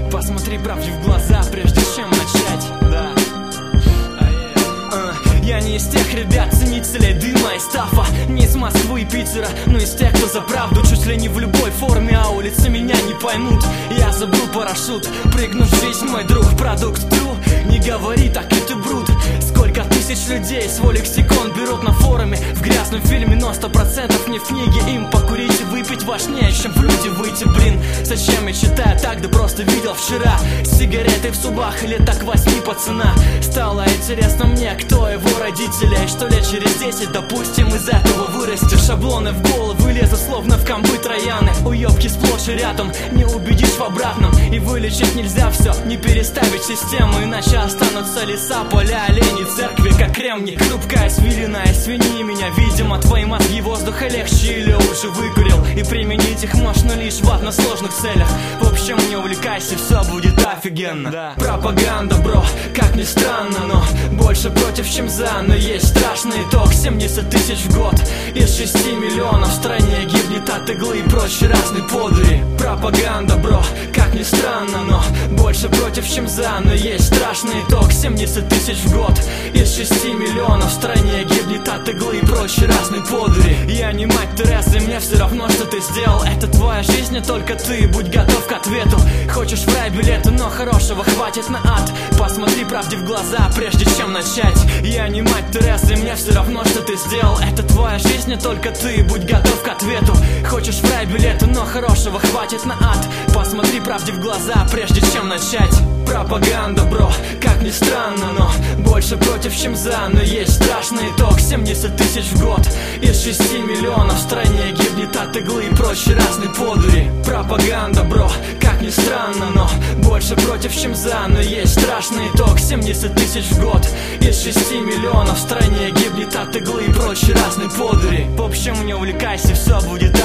Посмотри правде в глаза, прежде чем начать. Да. Я не из тех ребят, ценителей дыма и стафа, не из Москвы и Питера, но из тех, кто за правду чуть ли не в любой форме, а улицы меня не поймут. Я забыл парашют, прыгнув в жизнь, мой друг, продукт true. Не говори так, это брут. Сколько тысяч людей свой лексикон берут на форуме, в грязном фильме, но 100% не в книге. Им покурить и выпить важнее, чем в люди выйти, блин. Зачем я читаю так, да просто видел вчера сигареты в зубах лет так 8 пацана. Стало интересно мне, кто его родители, и что лет через 10, допустим, из этого вырастет. Шаблоны в голову лезут, словно в камбы трояны. Уёбки сплошь и рядом, не убедишь в обратном. И вылечить нельзя все, не переставить систему, иначе останутся леса, поля, олени, церкви, как кремний. Хрупкая свиленая, свини меня, видимо, твои мозги воздуха легче или уже выкурил, и применить их можно лишь в односложных целях. В общем, не увлекайся, все будет офигенно. Да. Пропаганда, бро, как ни странно, но больше против, чем за. Но есть страшный итог, 70 тысяч в год из 6 миллионов в стране гибнет от иглы и прочей разной подури. Пропаганда, бро, как ни странно, но больше против, чем за. Но есть страшный итог, 70 тысяч в год из 6 миллионов в стране гибнет от иглы и прочей разной подури. Я не мать Терезы, мне все равно, что ты сделал. Это твоя жизнь, не только ты, будь готов к ответу. Хочешь в рай билеты, но хорошего хватит на ад. Посмотри правде в глаза, прежде чем начать. Я не мать Терезы, мне все равно, что ты сделал. Это твоя жизнь, не только ты, будь готов к ответу. Хочешь в рай билеты, но хорошего хватит на ад. Посмотри правде в глаза, прежде чем начать. Пропаганда, бро, как ни странно, но больше против, чем за. Но есть страшный итог, 70 тысяч в год из 6 миллионов в стране гибнет от иглы и прочей разной подури. Пропаганда, бро, как ни странно, но больше против, чем за. Но есть страшный итог, 70 тысяч в год из 6 миллионов в стране гибнет от иглы и прочей разной подури. В общем, не увлекайся, все будет